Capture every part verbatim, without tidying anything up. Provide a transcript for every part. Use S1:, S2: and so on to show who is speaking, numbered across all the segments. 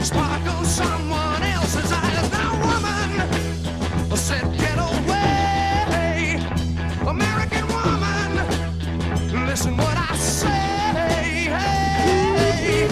S1: sparkle someone else's eyes. Now, woman, said get away. American woman, listen what I say. Hey.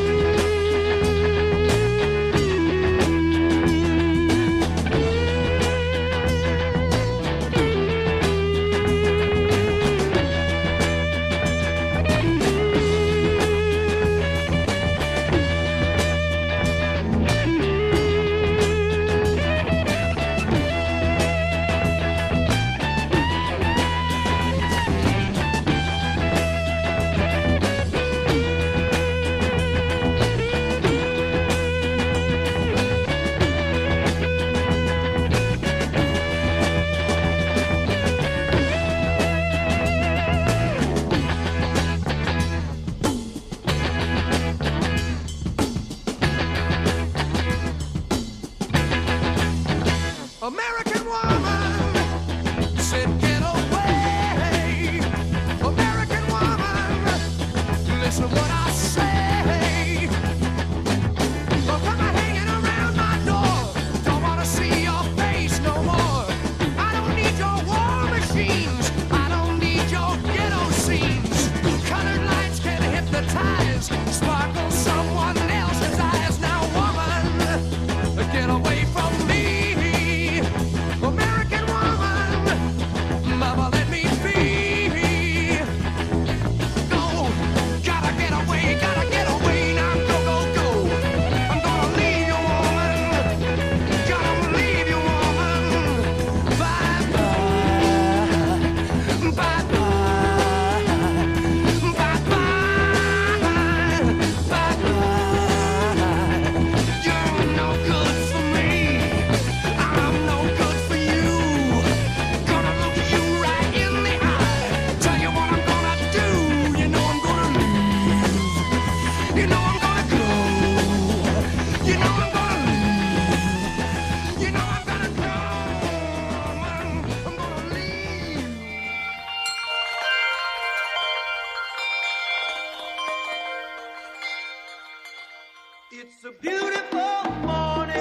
S1: American woman said get away. American woman, listen what I say. Don't come hanging around my door. Don't wanna see your face no more. I don't need your war machines. I don't need your ghetto scenes. Colored lights can hypnotize, sparkle someone else's eyes. Now, woman, get away from me. American woman, mama, let me be. Go, gotta get away, gotta get away. Now go, go, go. I'm gonna leave you, woman. Gonna leave you, woman. Bye, bye, bye, bye, bye, bye, bye, bye. You're no good for me. I'm no good for you. Gonna look you right in the eye. Tell you what I'm gonna do. You know I'm gonna leave. You know I'm gonna go. You know I'm gonna leave. You know I'm gonna go. I'm, I'm gonna leave. It's a beautiful morning.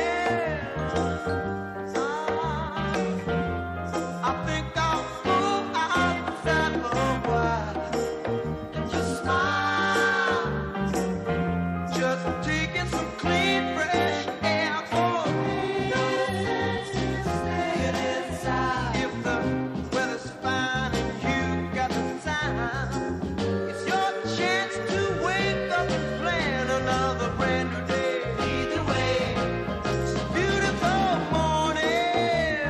S1: I think I'll go outside for a while and just smile. Just taking some clean, fresh air for me. Staying inside. If the weather's fine and you got the time, it's your chance to wake up and plan another brand new day. Either way, it's a beautiful morning.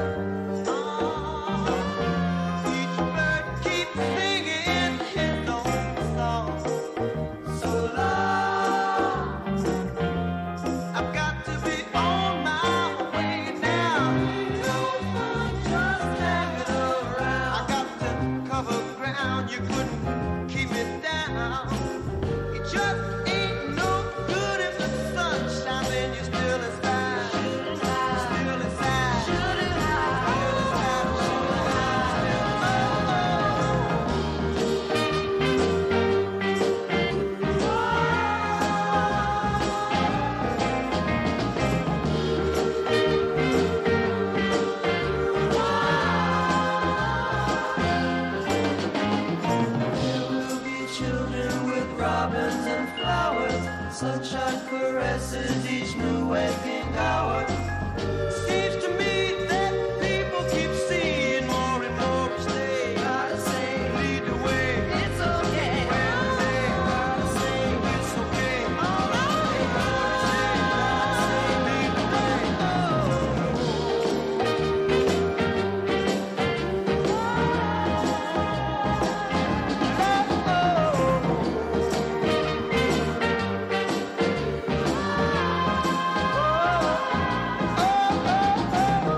S1: Ah, each bird keeps singing his own song. So long, I've got to be on my way now. No fun just hanging around. I got to cover ground. You couldn't keep me down. It just ain't no good if the sun shines and you're still inside. Still inside. Still We'll be children with robins and flowers. Sunshine caresses each new waking hour. Seems to me that people keep seeing more and more each day. Gotta say, lead the way. It's okay. Well, they gotta say, it's okay. All right. Gotta say, lead the way. Oh, oh, oh, oh.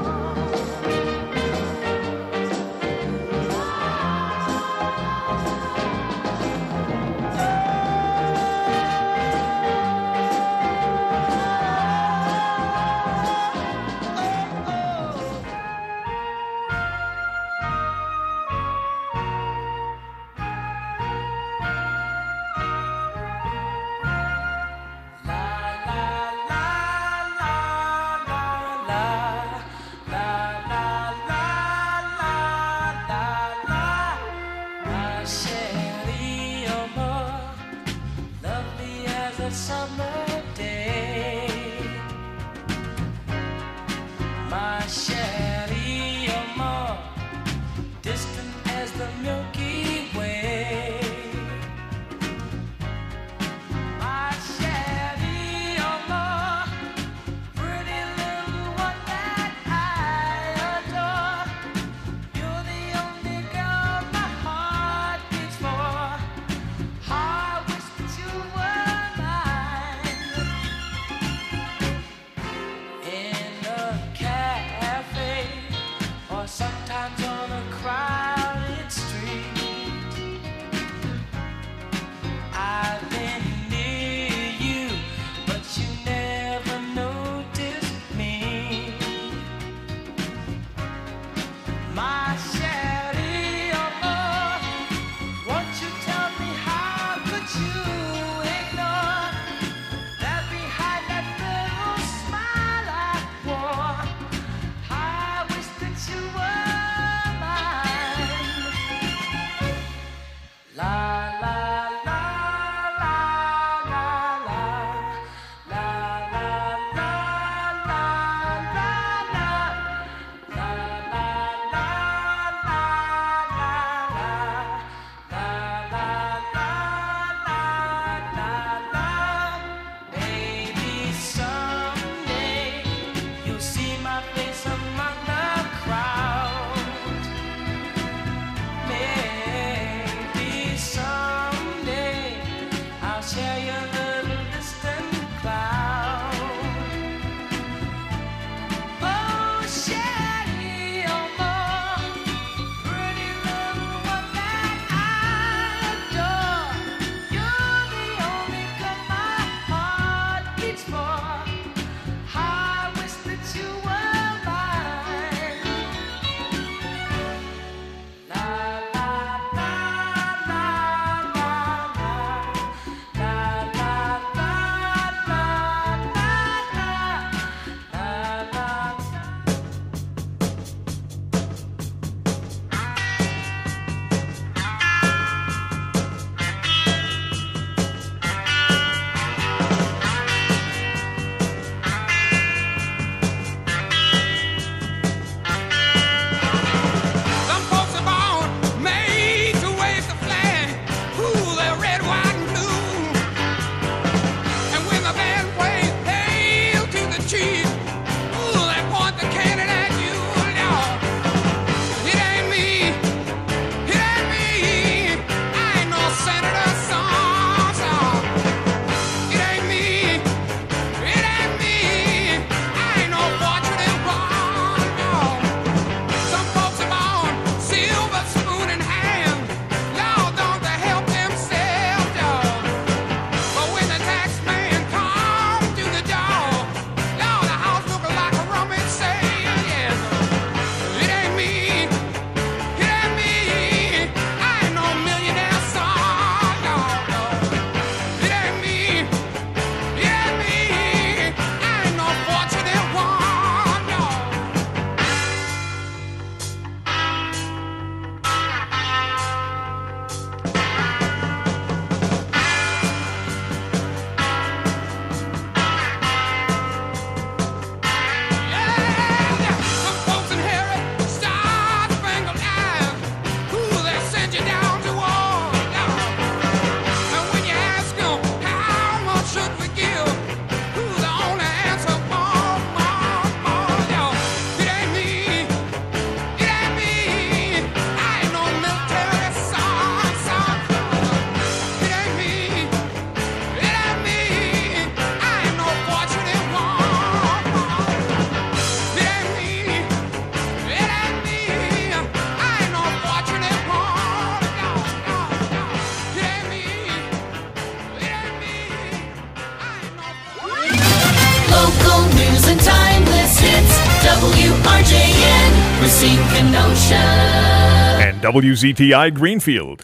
S2: Old news and timeless hits. W R J N, Racine, Kenosha.
S3: And W Z T I Greenfield.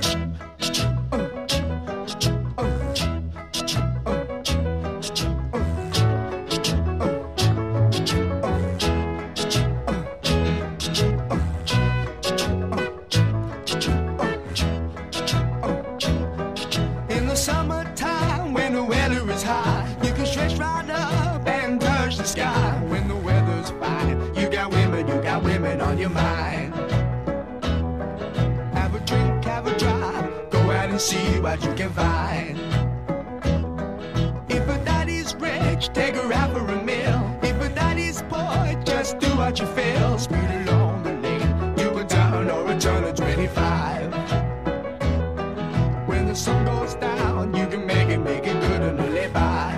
S1: See what you can find. If a daddy's rich, take her out for a meal. If a daddy's poor, just do what you feel. Speed along the lane, you can turn or return to twenty-five. When the sun goes down, you can make it, make it good and live by.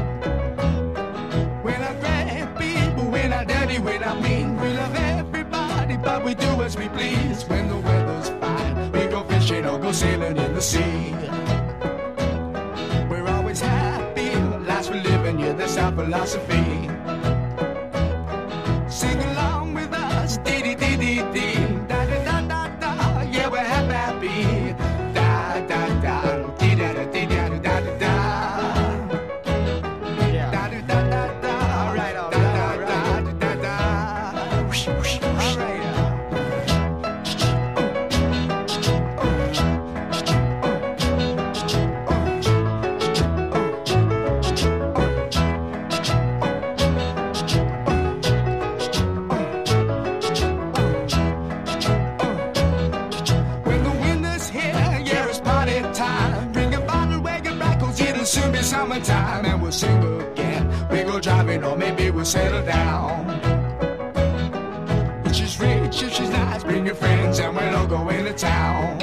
S1: When I grab people, when I dirty, when I mean, we love everybody, but we do as we please. When the weather's fine, we go fishing or go sailing in the sea. We're always happy, lives we're living, yeah, that's our philosophy. Sing along with us, dee dee dee dee dee, da da da da da, yeah, we're happy, happy, da da da, dee da da dee da da da da da, da da da da da, all right, all right, all right, da da da, whoosh whoosh, all right. Soon be summertime and we'll sing again. We go driving or maybe we'll settle down. If she's rich, if she's nice, bring your friends and we'll all go into town.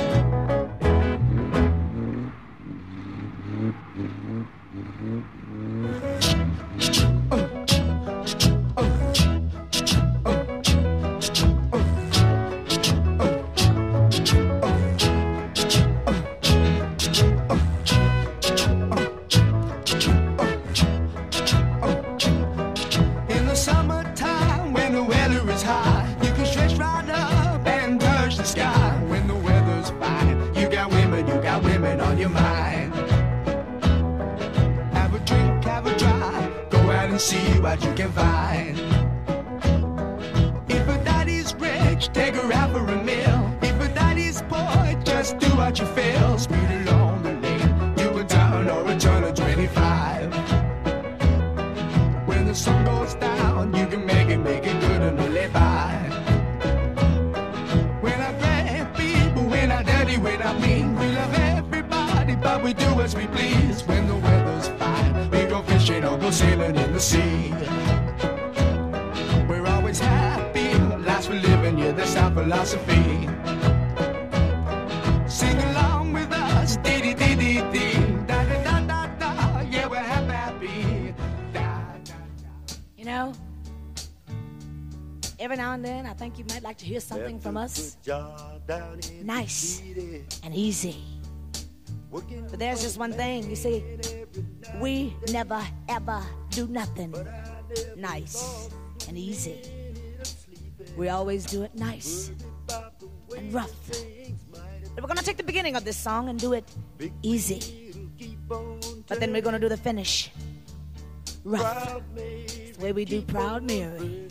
S1: See what you can find. If a daddy's rich, take her out for a meal. If a daddy's poor, just do what you feel. Speed along the lane, you can turn or return to twenty-five. When the sun goes down, you can make it, make it good and live by. When I grab people, when I dirty, when I mean, we love everybody, but we do as we please. When the weather's fine, we go fishing or go sailing in the sea. We're always happy, lives we're living, yeah, that's our philosophy. Sing along with us, dee dee dee dee dee, da da da da da, yeah, we're happy, happy, da da da.
S4: You know, every now and then I think you might like to hear something from us nice and easy. But there's just one thing, you see, we never ever do nothing nice and easy. We always do it nice and rough. But we're gonna take the beginning of this song and do it easy. But then we're gonna do the finish rough. It's the way we do Proud Mary.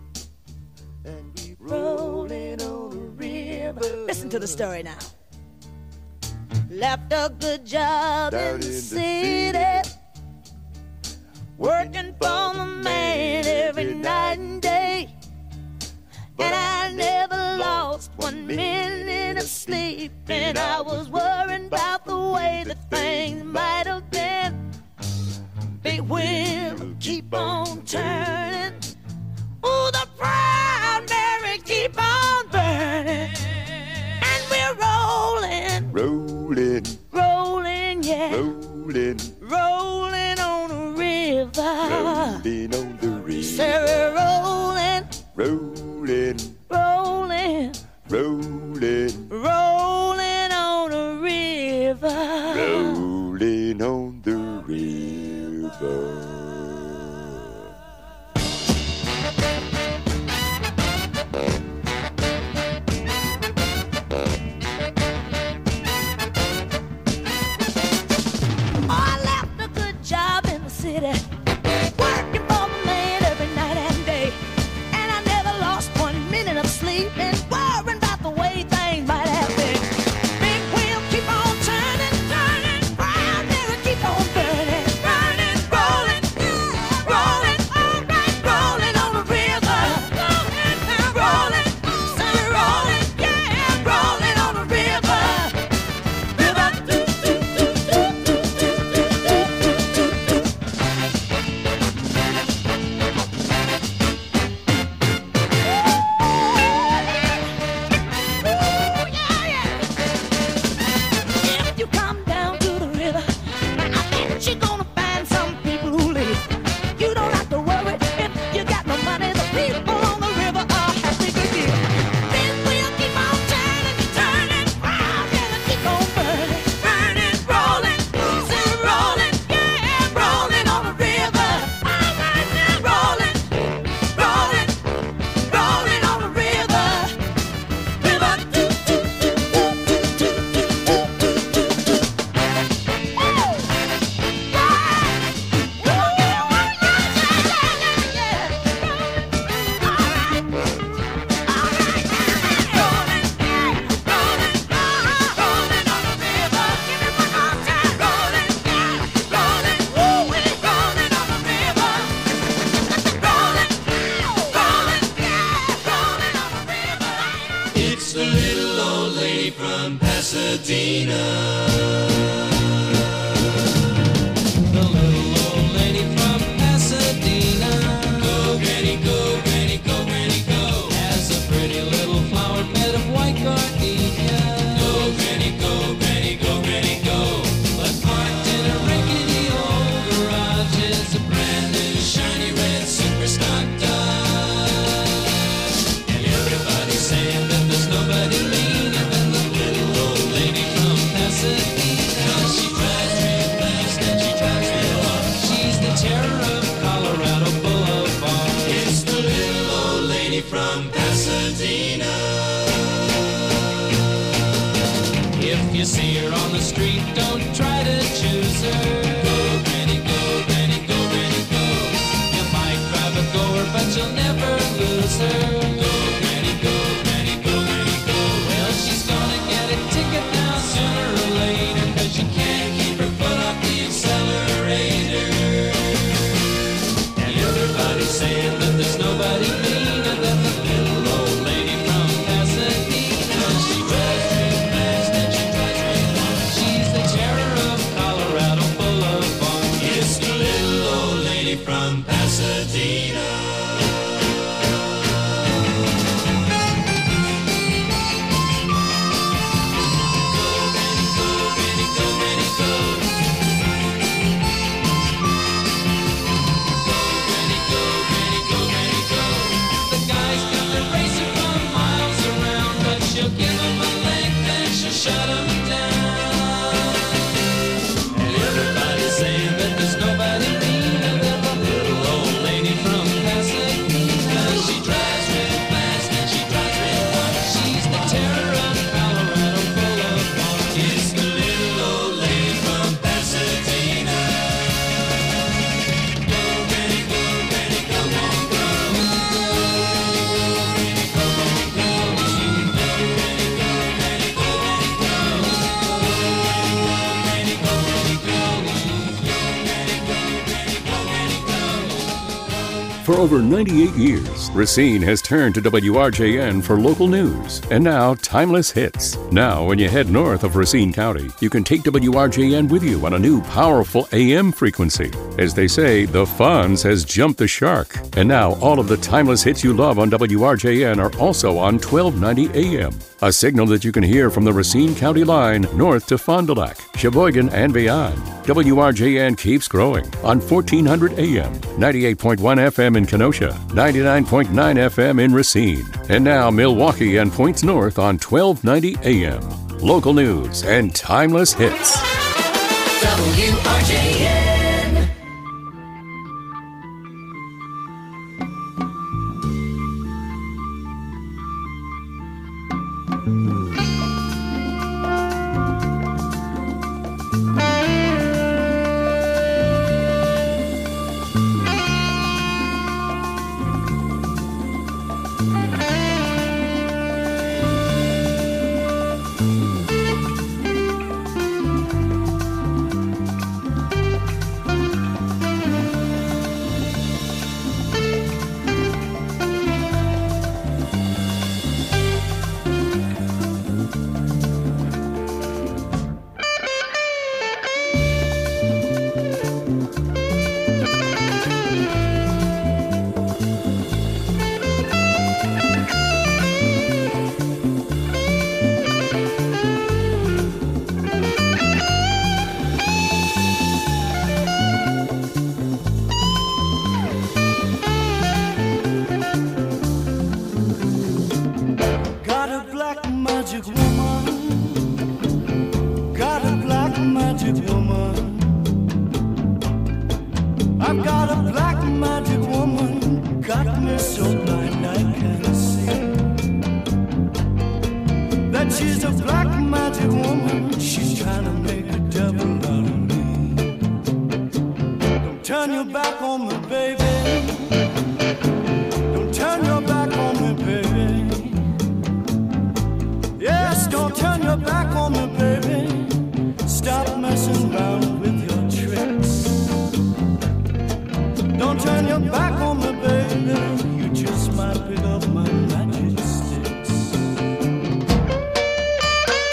S4: Rolling on a river. Listen to the story now. Left a good job in the city, working for the man every night and day. And I never lost one minute of sleep, and I was worrying about the way that things might have been. Big wheel keep on turning, ooh, the Proud Mary keep on burning, and we're rolling,
S5: rolling,
S4: rolling, yeah,
S5: rolling,
S4: rolling on a river,
S5: rolling on the river.
S4: Say we're rolling,
S5: rolling,
S4: rolling,
S5: rolling,
S4: rolling on a river,
S5: rolling on the river.
S2: from Pasadena. The little old lady from Pasadena. Go, granny, go, granny, go, granny, go. Has a pretty little flower bed of white gardenia. Go, granny, go, granny, go, granny, go. But parked in a rickety old garage is a brand new shiny red super stock Dodge. And everybody's saying that there's nobody meaner than the little old lady from Pasadena. She drives real fast and she drives real hard. She's the terror of Colorado Boulevard. It's the little old lady from Pasadena. If you see her on the street, don't try to choose her. Go, granny, go, granny, go, granny, go. You might drive a goer, but you'll never lose her. Go, granny, go, granny, go, granny, go. Well, she's gonna get a ticket now sooner or later, 'cause you can't keep her foot off the accelerator. And everybody's saying that there's nobody meaner than the little old lady from Pasadena. She drives real fast and she drives real hard. She's the terror of Colorado Boulevard. It's the little old lady from Pasadena. The guy's got the racer from miles around, but she'll give him a leg, then she'll shut him down. And everybody's saying that there's nobody meaner than the little old lady from Pasadena. She drives real fast and she drives real hard. She's the terror of Colorado Boulevard. It's the little old lady from Pasadena. Go, granny, go, granny, go, granny, go.
S6: For over ninety-eight years, Racine has turned to W R J N for local news and now timeless hits. Now, when you head north of Racine County, you can take W R J N with you on a new powerful A M frequency. As they say, the Fonz has jumped the shark. And now, all of the timeless hits you love on W R J N are also on twelve ninety A M, a signal that you can hear from the Racine County line north to Fond du Lac, Sheboygan, and beyond. W R J N keeps growing on fourteen hundred A M, ninety-eight point one F M in Kenosha, ninety-nine point nine F M in Racine, and now Milwaukee and points north on twelve ninety A M. Local news and timeless hits.
S2: W R J N.
S1: I've got a black magic woman, got me so blind I can't see. That she's a black magic woman, she's trying to make a devil out of me. Don't turn your back on me, baby. Don't turn your back on me, baby. Yes, don't turn your back on me, baby. Stop messing around with your tricks. Don't turn your back on me, baby. You just might pick up my magic sticks.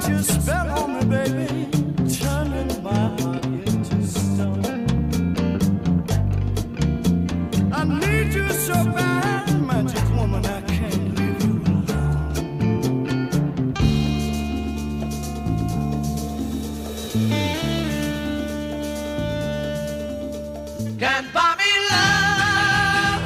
S1: your spell on me, baby, turning my heart into stone. I need you so bad, magic woman, I can't leave you alone.
S2: Can't buy me love,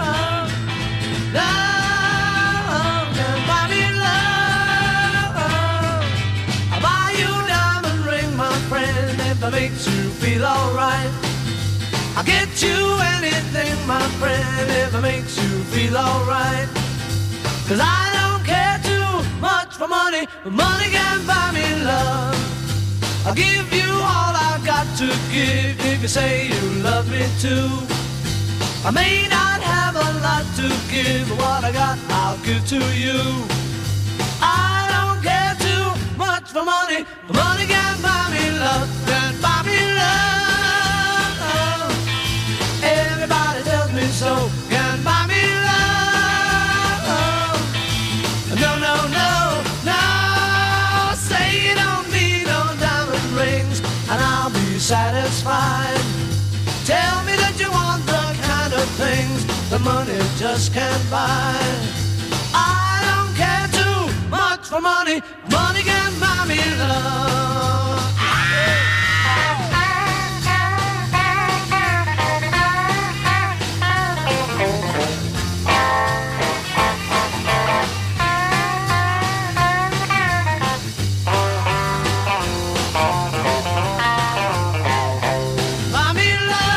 S2: love, can't buy me love. I'll buy you a diamond ring, my friend, if it makes you feel alright. I'll get you anything, my friend, if it makes you feel alright. Cause I don't care too much for money, but money can't buy me love. I'll give you all I've got to give if you say you love me too. I may not have a lot to give, but what I got I'll give to you. I don't care too much for money, but money can't buy me love, can't buy me love. Everybody tells me so, can't buy me love. No, no, no, no, say you don't need no diamond rings and I'll be satisfied. Tell me that you want the kind of things the money just can't buy. I don't care too much for money, money can't buy me love. Buy me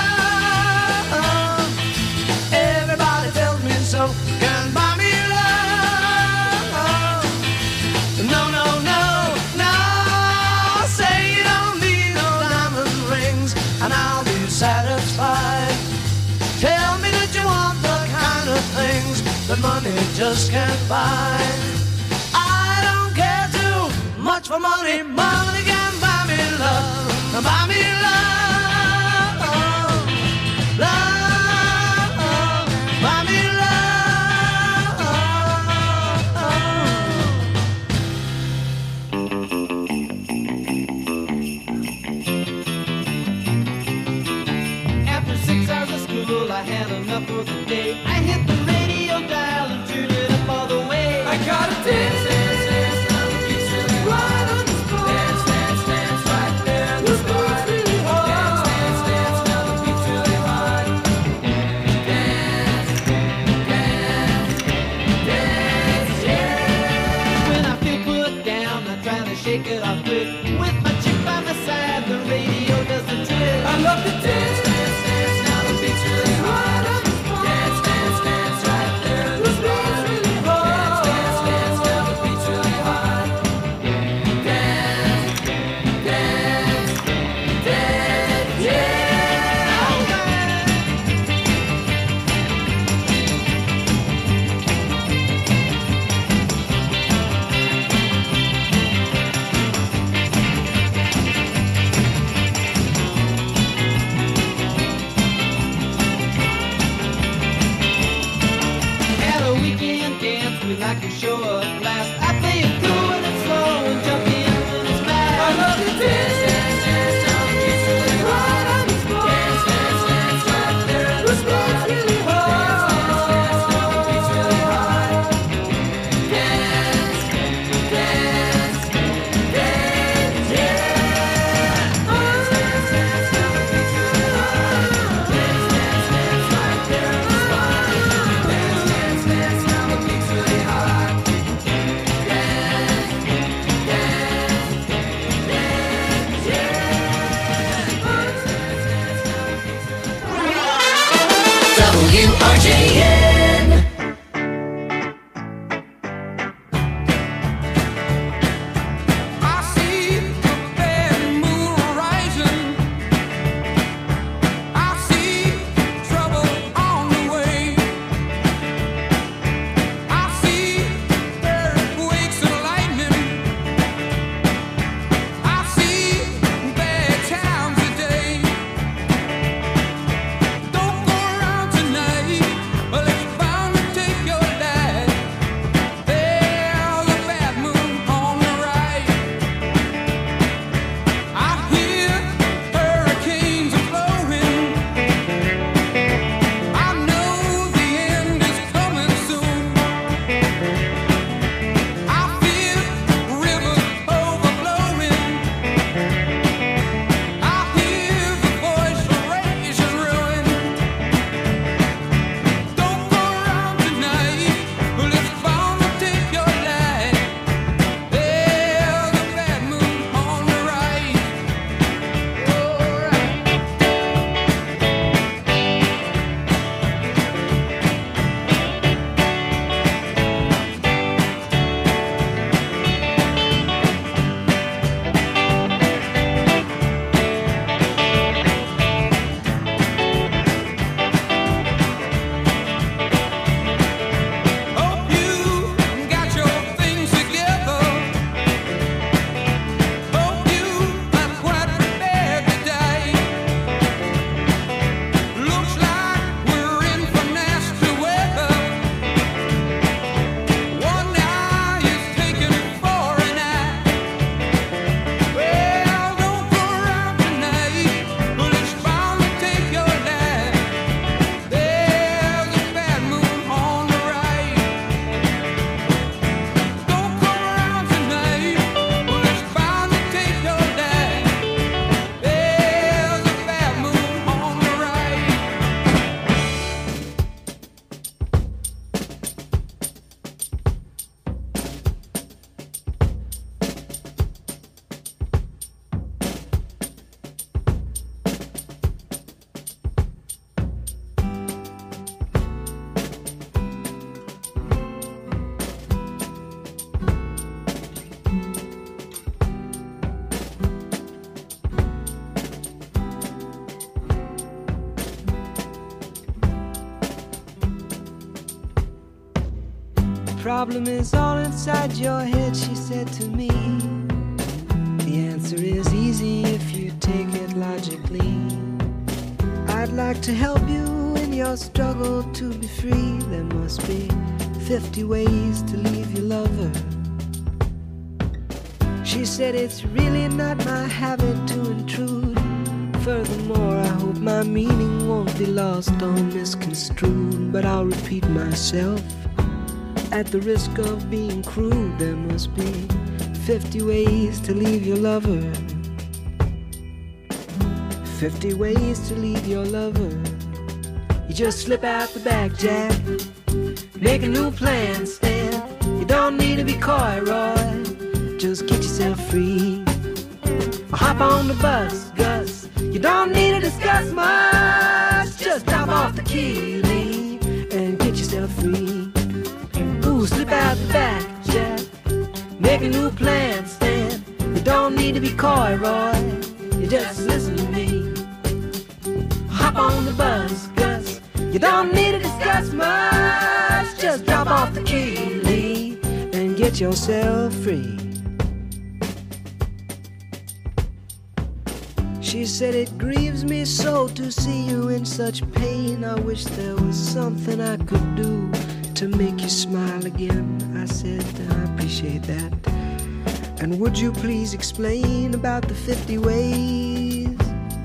S2: love, everybody tells me so. Can't buy me love. No, no, no, no. Say you don't need no diamond rings and I'll be satisfied. Tell me that you want the kind of things that money just can't buy. I don't care too much for money, money can buy me love. Buy me love, love, buy me love.
S7: After six hours of school, I had enough for the day. I hit the radio dial and turned it up all the way. I got a dance, dance, dance, now the beat's really right on the spot. Dance, dance, dance, right there in the spot. Really hard. Dance, dance, dance, now the beat's really hard. Dance, dance, dance, yeah. When I feel put down, I'm trying to shake it off quick. With my chick by my side, the radio does the trick. I love to dance, dance, dance, now the beat's really hard. Dance, dance, dance, right there in the spot. Really hard. Dance, dance, dance, now the beat's really hard. Dance, dance, dance, yeah. Alright. problem is all inside your head, she said to me. The answer is easy if you take it logically. I'd like to help you in your struggle to be free. There must be fifty ways to leave your lover. She said it's really not my habit to intrude. Furthermore, I hope my meaning won't be lost or misconstrued. But I'll repeat myself at the risk of being crude. There must be fifty ways to leave your lover. Fifty ways to leave your lover. You just slip out the back, Jack. Make a new plan, Stan. You don't need to be coy, Roy. Just get yourself free. Or hop on the bus, Gus. You don't need to discuss much. Just drop off the key, Lee, and get yourself free. Ooh, slip out the back, Jack. Make a new plan, Stan. You don't need to be coy, Roy. You just listen to me. Hop on the bus, Gus. You don't need to discuss much. Just drop off the key, Lee, and get yourself free. She said it grieves me so to see you in such pain. I wish there was something I could do to make you smile again. I said I appreciate that. And would you please explain about the fifty ways?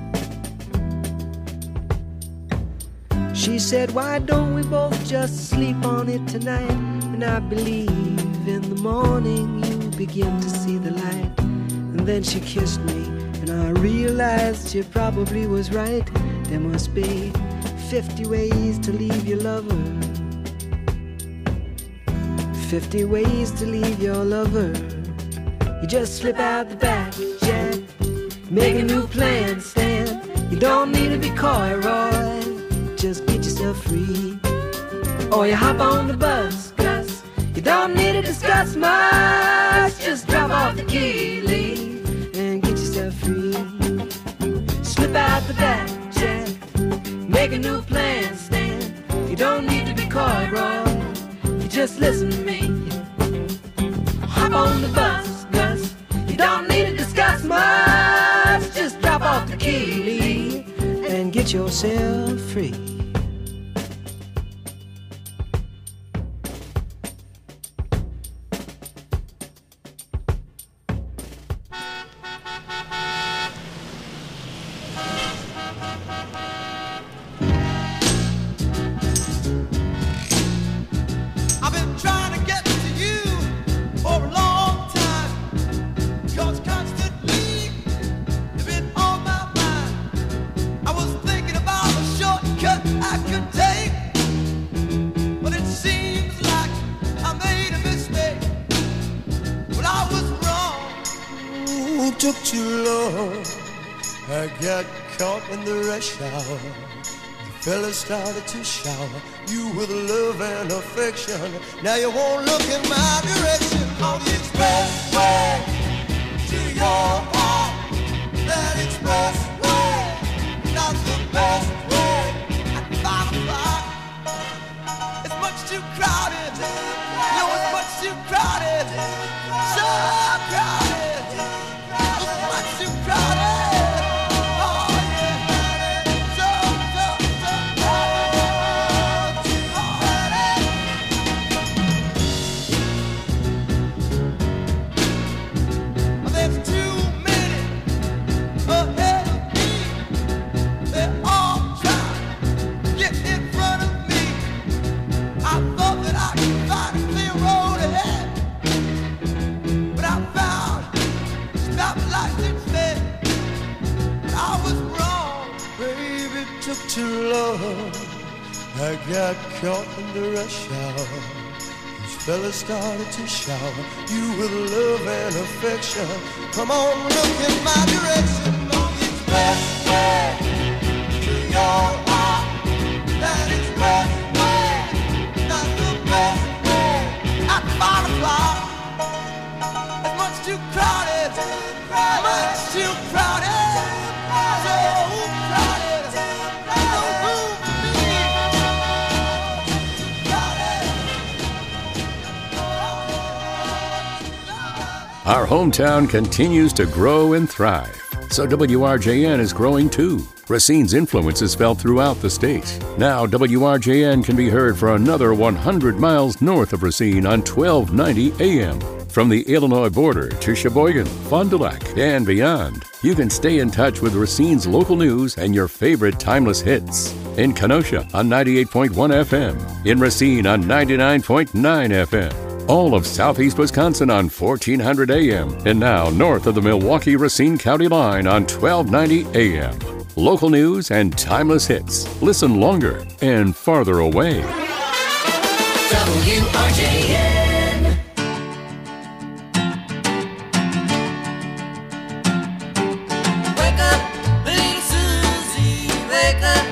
S7: She said, why don't we both just sleep on it tonight? And I believe in the morning you begin to see the light. And then she kissed me, and I realized she probably was right. There must be fifty ways to leave your lover. Fifty ways to leave your lover. You just slip out the back, Jack. Make a new plan, Stan. You don't need to be coy, Roy. Just get yourself free. Or you hop on the bus, Gus. You don't need to discuss much. Just drop off the key, Lee, and get yourself free. Slip out the back, Jack. Make a new plan, Stan. You don't need to be coy, Roy. You just listen to me. Hop on the bus, Gus. You don't need to discuss much. Just drop off the key, Lee, and get yourself free.
S1: I've been trying to get to you for a long time, 'cause constantly you've been on my mind. I was thinking about a shortcut I could take, but it seems like I made a mistake. But I was wrong.
S5: Ooh, took too long. I got caught in the rush hour. The fella started to shower you with love and affection. Now you won't look in my direction.
S1: On the expressway to your heart, that expressway, not the best way. At five o'clock, it's much too crowded. No, it's much too crowded. So crowded. It's much too crowded. Oh yeah, so so so crowded. Too crowded. There's too many ahead of me. They're all trying to get in front of me. I thought that I could find a clear road ahead, but I found stoplights instead. But I was wrong.
S5: Baby, it took too long. I got caught in the rush hour. These fellas started to shower you with love and affection.
S1: Come on, look in my direction. On the expressway to your heart, that expressway, not the best way. At five o'clock, it's much too crowded, much too crowded, so crowded, no room for me. Crowded.
S6: Our hometown continues to grow and thrive, so W R J N is growing too. Racine's influence is felt throughout the state. Now W R J N can be heard for another one hundred miles north of Racine on twelve ninety A M. From the Illinois border to Sheboygan, Fond du Lac, and beyond, you can stay in touch with Racine's local news and your favorite timeless hits. In Kenosha on ninety-eight point one F M, in Racine on ninety-nine point nine F M, all of southeast Wisconsin on fourteen hundred A M, and now north of the Milwaukee-Racine County line on twelve ninety A M. Local news and timeless hits. Listen longer and farther away.
S2: W R J N. Wake up, little Susie, wake up.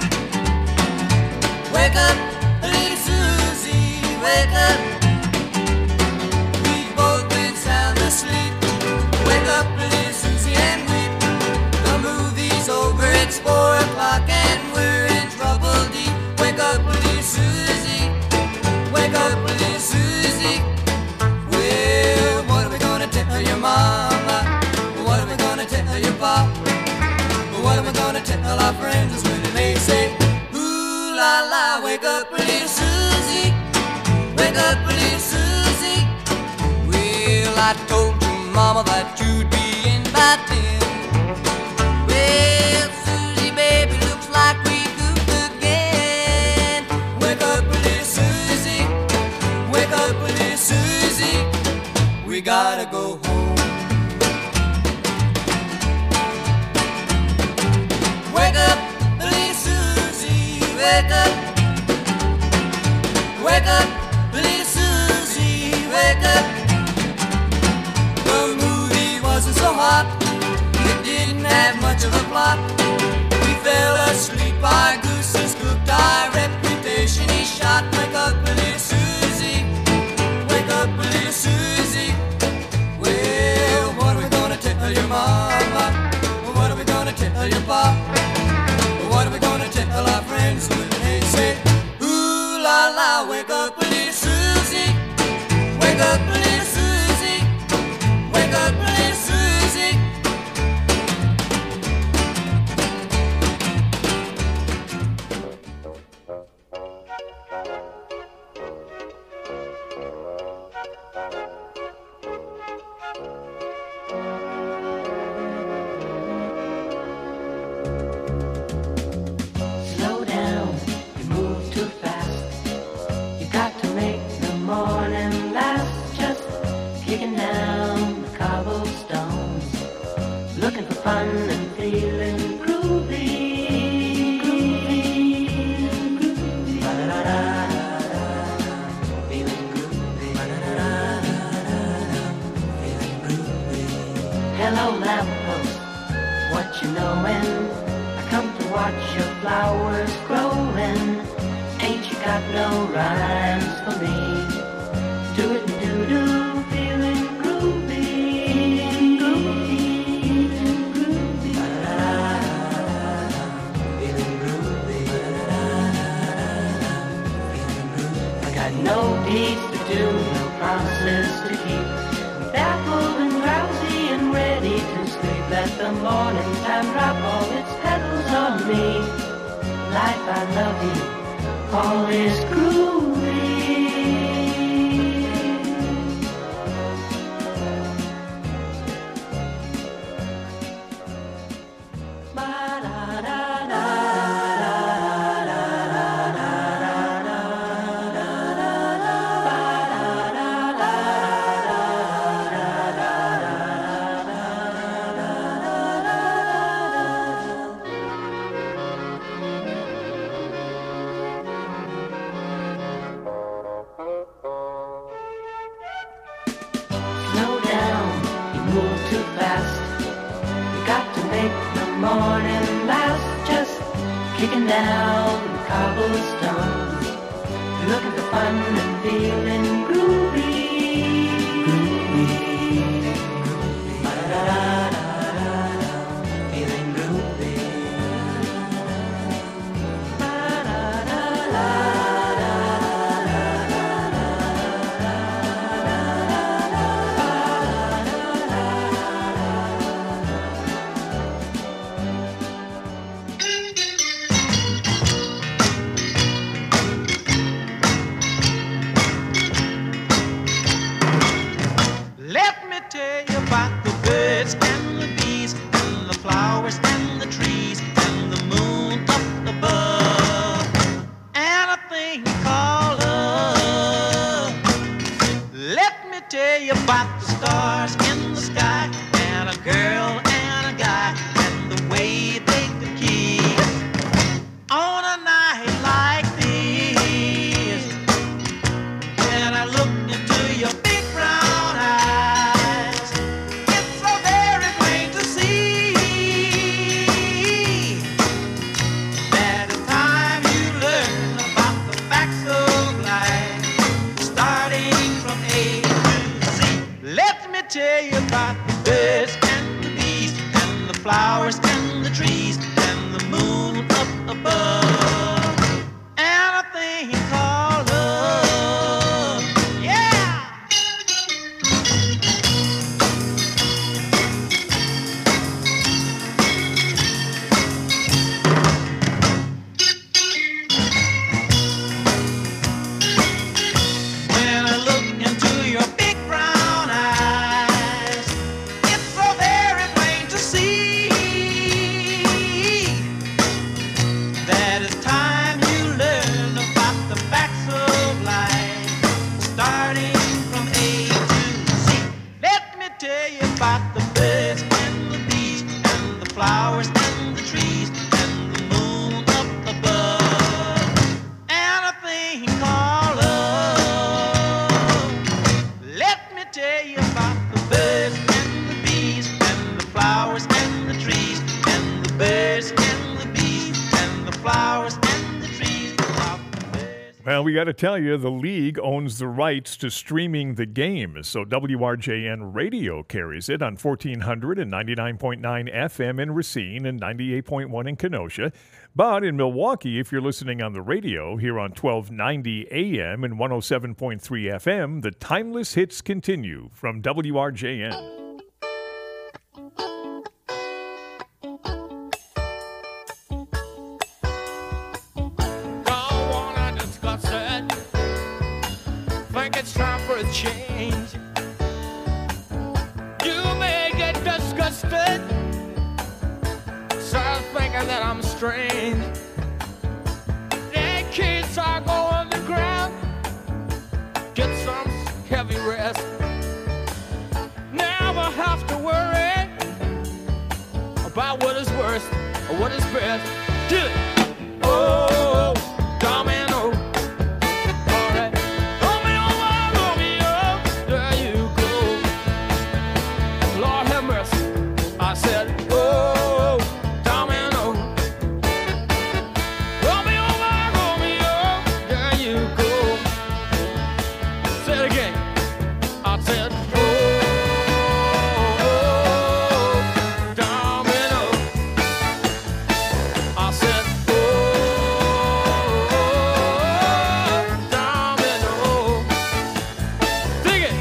S2: Wake up, little Susie, wake up. We've both been sound asleep. Wake up, little Susie, and weep. The movie's over, it's four o'clock and we're in trouble deep. Wake up, little Susie, wake up, little Susie. Well, what are we gonna tell your mama? What are we gonna tell your pop? What are we gonna tell our friends when they say, ooh la la, wake up, little Susie, wake up, little Susie. Well, I told your mama that you'd be in by ten. Well, Susie, baby, looks like we goofed again. Wake up, little Susie, wake up, little Susie. We gotta go home. Wake up, little Susie, wake up. Wake up, little Susie, wake up. The movie wasn't so hot, it didn't have much of a plot. We fell asleep, our goose is cooked, our reputation is shot. Wake up, little Susie, wake up, little Susie. Well, what are we gonna tell your mama? What are we gonna tell your pop? What are we gonna tell our friends when they say, ooh la la, wake up, little Susie, wake up, little Susie, wake up, little Susie.
S8: Slow down, you move too fast. You got to make the morning last. Just kicking down the cobblestones, looking for fun and feeling groovy. Groovy. Ba-da-da-da-da. Feeling groovy. Ba-da-da-da-da. Feeling groovy. Hello, lamppost, what you knowin'? Come to watch your flowers growing. Ain't you got no rhymes for me? Do it and do do, feeling groovy, groovy, groovy. Ba-da-da-da-da, feeling groovy. Ba-da-da-da-da, feeling groovy. I got no deeds to do, no promises to keep. I'm baffled and drowsy and ready to sleep. Let the morning time drop all its petals on me. Life, I love you, all is groovy. Slow down, you move too fast. You got to make the morning last. Just kicking down the cobblestones, looking for fun and feeling groovy. Groovy. Ba-da-da-da-da, feeling groovy. Ba-da-da-da-da.
S7: tell you about the birds and the bees and the flowers and the trees and the moon up above and a thing called love. Let me tell you about the stars in the sky and a girl and a guy and the way they could kiss on a night like this. When I look into your big brown eyes, it's so very plain to see that it's time you learn about the facts of life, starting from A to Z. Let me tell you about the birds and the bees and the flowers and the trees and the moon up above and a thing called love. Yeah! When I look into your big brown eyes, it's so very plain to see that it's time you learn about the facts of life, starting from A to Z. Let me tell you about the birds and the bees and the flowers and the trees and the moon up above and a thing called love. Let me tell you about the birds and the bees and the flowers and the trees and the birds and the bees and the flowers and the trees. About the birds.
S3: Well, we got to tell you, the league owns the rights to streaming the game, so W R J N Radio carries it on fourteen hundred and ninety-nine point nine F M in Racine and ninety-eight point one in Kenosha. But in Milwaukee, if you're listening on the radio, here on twelve ninety A M and one oh seven point three F M, the timeless hits continue from W R J N.
S1: Don't wanna discuss it. Think it's time for a change. You may get disgusted. Start thinking that I'm strange. The kids are going to ground. Get some heavy rest. Never have to worry about what is worst or what is best. Do it. Oh, domino. All right. Romeo, Romeo, there you go. Lord have mercy. I said, oh, domino. Romeo, Romeo, there you go. Say it again. I said, oh, domino. I said, oh, domino. Dig it.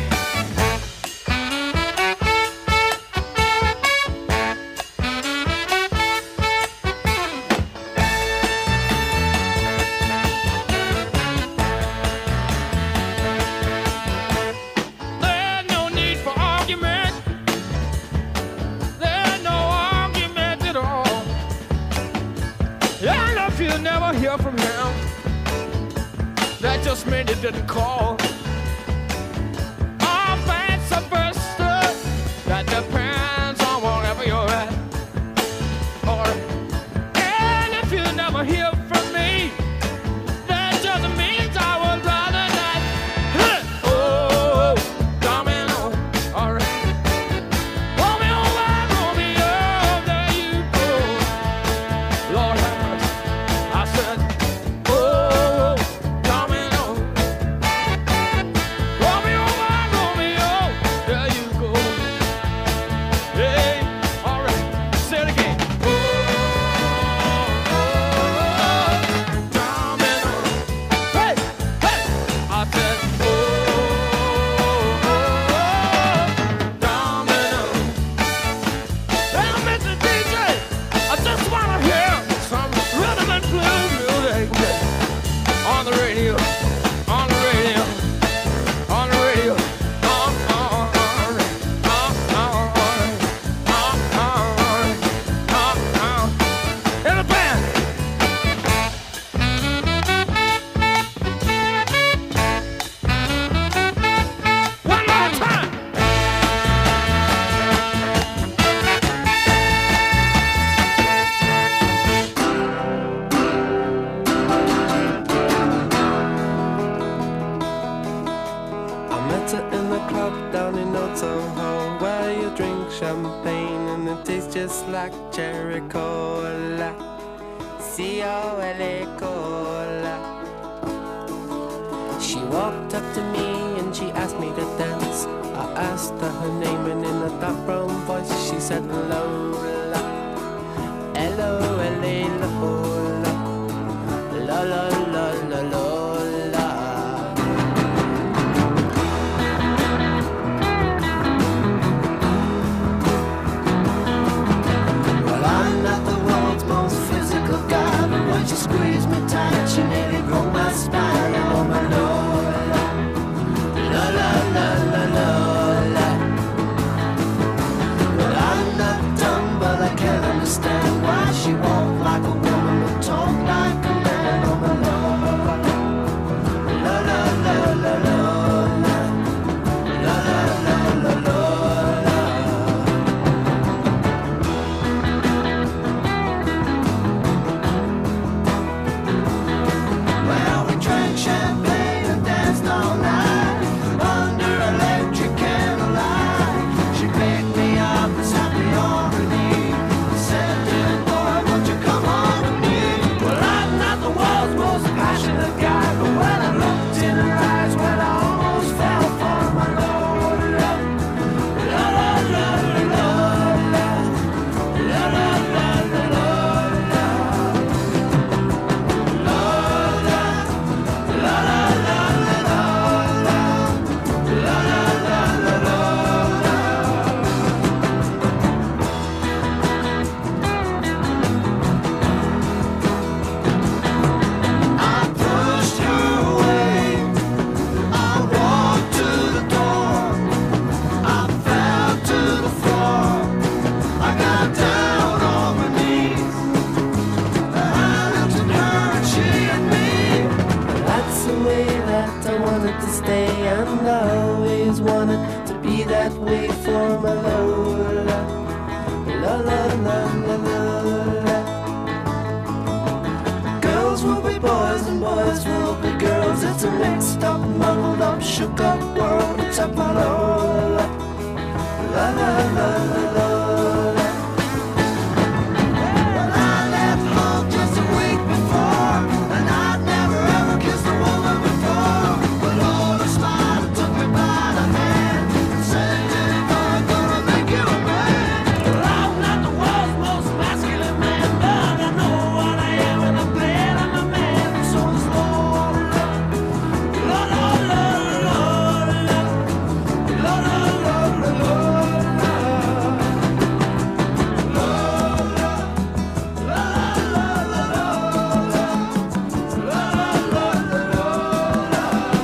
S1: There's no need for argument. There's no argument at all. And if you never hear from him, that just means he didn't call. All vice versa, that depends on wherever you're at. All right. And if you never hear from me, that just means I would rather not. Huh. Oh, domino. All right. Romeo, Romeo, there you go. Lord have mercy. I said, oh, domino.
S9: champagne and it tastes just like cherry cola. C O L A cola. She walked up to me and she asked me to dance. I asked her her name and in a dark brown voice she said Lola. L O L A Lola. La la la la Lola. Well, I'm not the world's most physical guy, but when she squeezed me tight, she nearly broke my spine. Oh my Lola, la la la la Lola. Well, I'm not dumb, but I can't understand why she walked like a woman but talked like a man. Oh my Lola, la la la la Lola, la la la la Lola. Well, we drank champagne and danced all night under electric candlelight. She picked me up and sat me on her knee. Said, "Dear boy, won't you come home with me?" Well, I'm not the world's most passionate guy, but when I looked in her eyes, well, I almost fell for my Lola. La la la la Lola. La la la la Lola. Lola. La la la la Lola. La la la la Lola. I pushed her away. I walked to the door. I fell to the floor. I got down on my knees. I looked at her and she at me. That's the way that I wanted to stay, and I always wanted to be that way for my Lola. La la la la Lola. Girls will be boys and boys will be girls. It's a mixed up, muddled up, shook up world except my Lola. La la la la Lola. Well, I left home just a week before, and I'd never ever kissed a woman before. But Lola smiled and took me by the hand and said, "Dear boy, I'm gonna make you a man." Well, I'm not the world's most masculine man, but I know what I am and I'm glad I'm a man. So is Lola. La la la la Lola. La la la la Lola. Lola. La la la la Lola. La la la la Lola.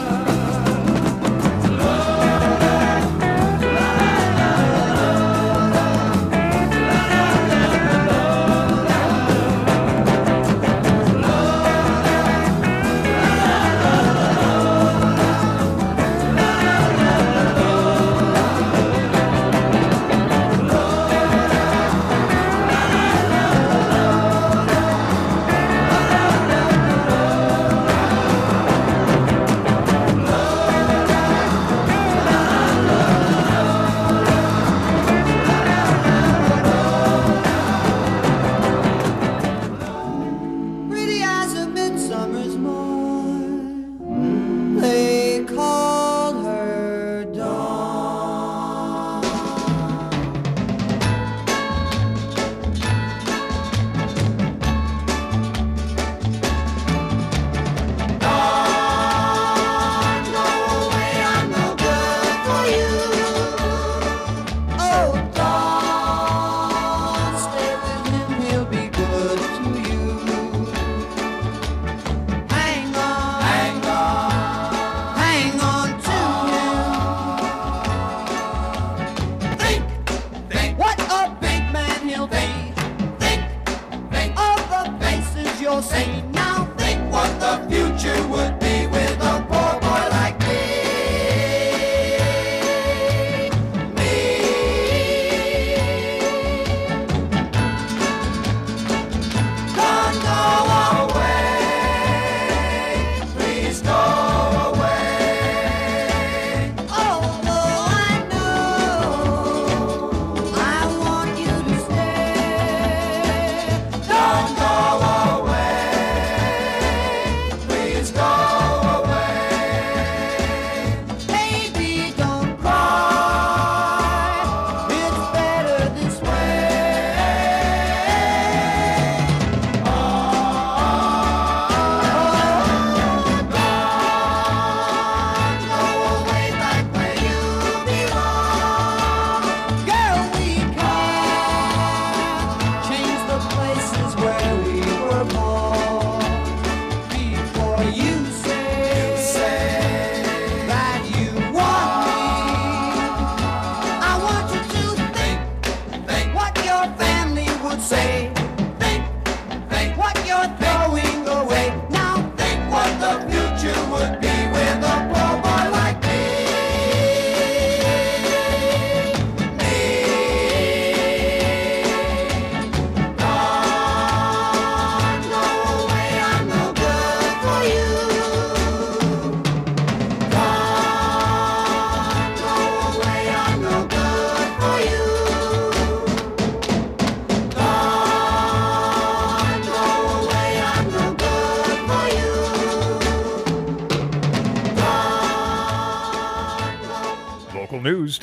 S9: Pretty as a midsummer's morn, they called her Dawn. Dawn, go away, I'm no good for you. Oh, Dawn, stay with him, he'll be good to you. Hang on, hang on, hang on to him. Think, think, what a big man he'll be. Think, think of the faces you'll see. Now think what the future would be with a poor boy like me. Me. Don't go away, please go away. Although I know, I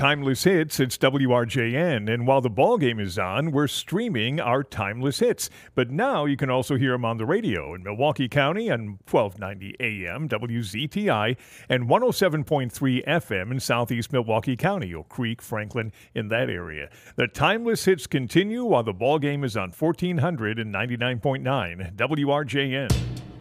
S3: Timeless Hits, it's W R J N. And while the ball game is on, we're streaming our Timeless Hits. But now you can also hear them on the radio in Milwaukee County on twelve ninety A M, W Z T I, and one oh seven point three F M in southeast Milwaukee County, Oak Creek, Franklin, in that area. The Timeless Hits continue while the ball game is on fourteen hundred and ninety-nine point nine W R J N.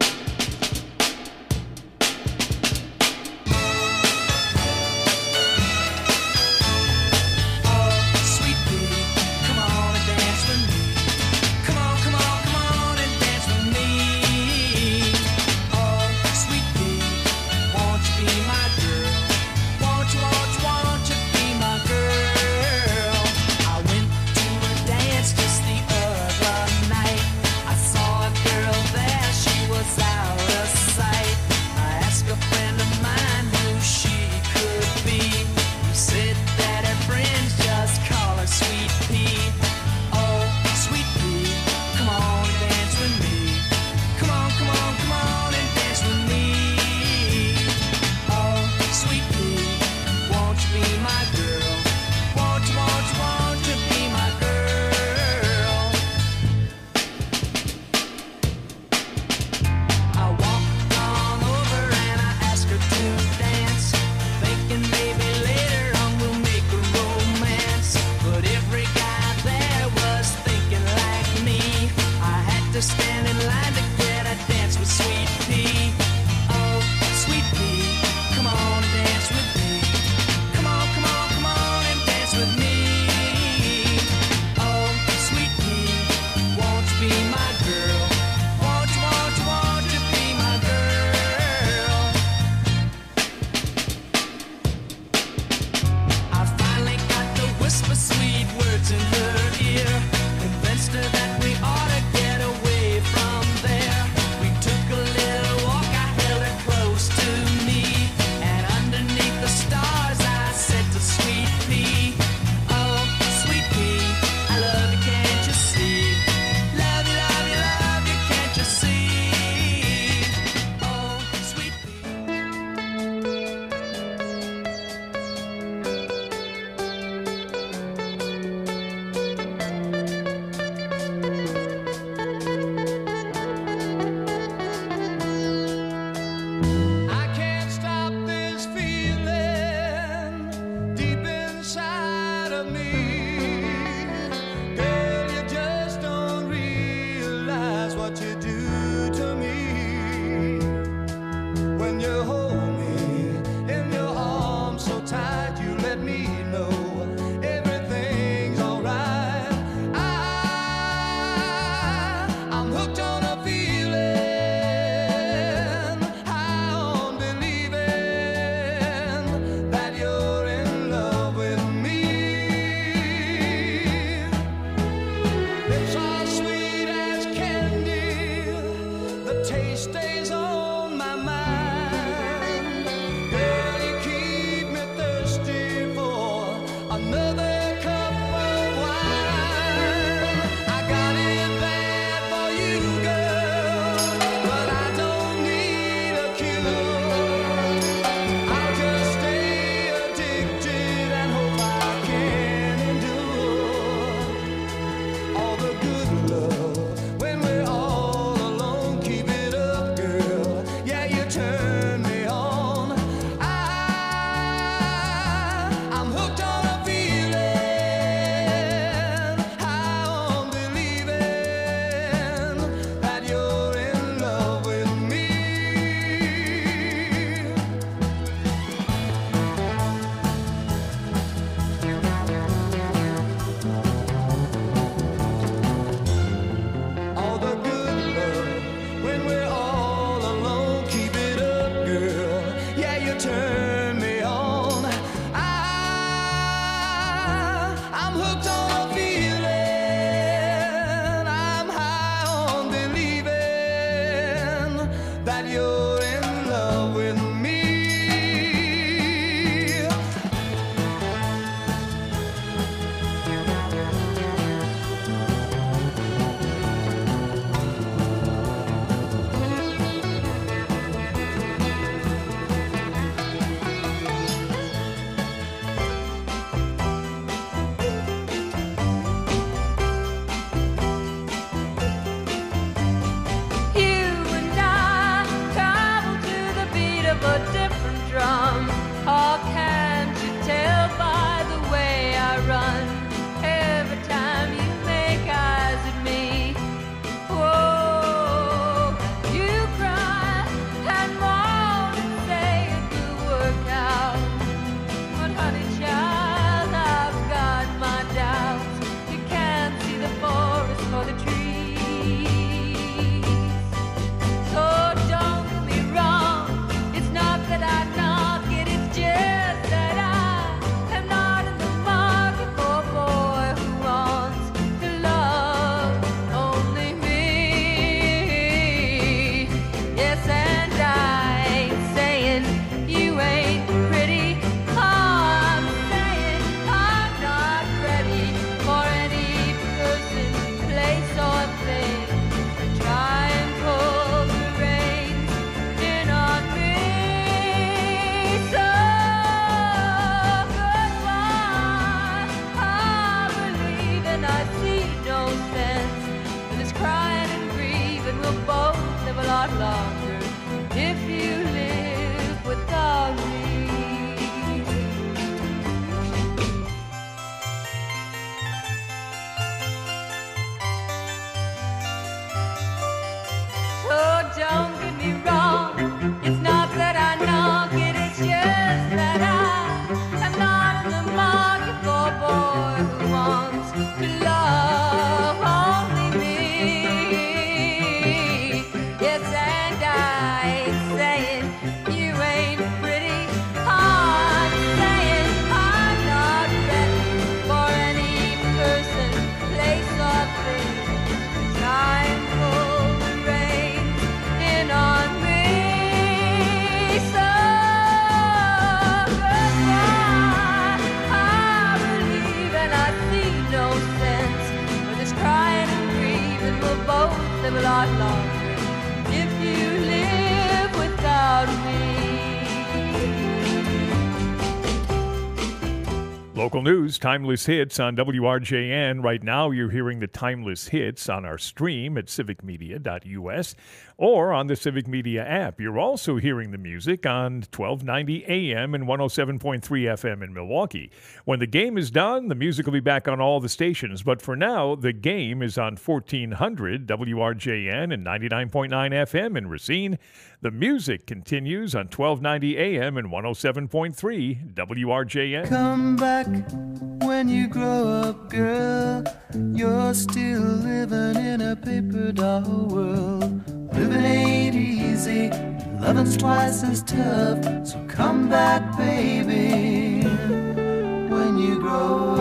S2: Just the other night, I saw a girl there. She was
S10: and I see no sense in this crying and grieving. We'll both live a lot longer if you live without me. So don't get me wrong, it's not that I knock it, it's just that I am not in the market for a boy who wants to love only me. Yes, and I ain't saying you ain't pretty, I'm saying I'm not ready for any person, place or thing. Time pulled the reins in on me, so goodbye. I believe and I see no sense for this crying and grieving. We'll both live a lot longer if you live without me.
S3: Local news, timeless hits on W R J N. Right now, you're hearing the timeless hits on our stream at civic media dot U S or on the Civic Media app. You're also hearing the music on twelve ninety A M and one oh seven point three F M in Milwaukee. When the game is done, the music will be back on all the stations. But for now, the game is on fourteen hundred W R J N and ninety-nine point nine F M in Racine. The music continues on twelve ninety A M and one oh seven point three W R J N.
S9: Come back when you grow up, girl. You're still living in a paper doll world. Living ain't easy, loving's twice as tough. So come back, baby, when you grow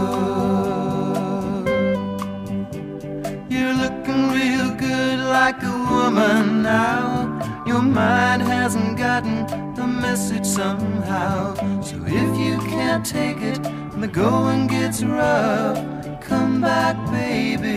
S9: up. You're looking real good like a woman now. Your mind hasn't gotten the message somehow. So if you can't take it and the going gets rough, come back, baby,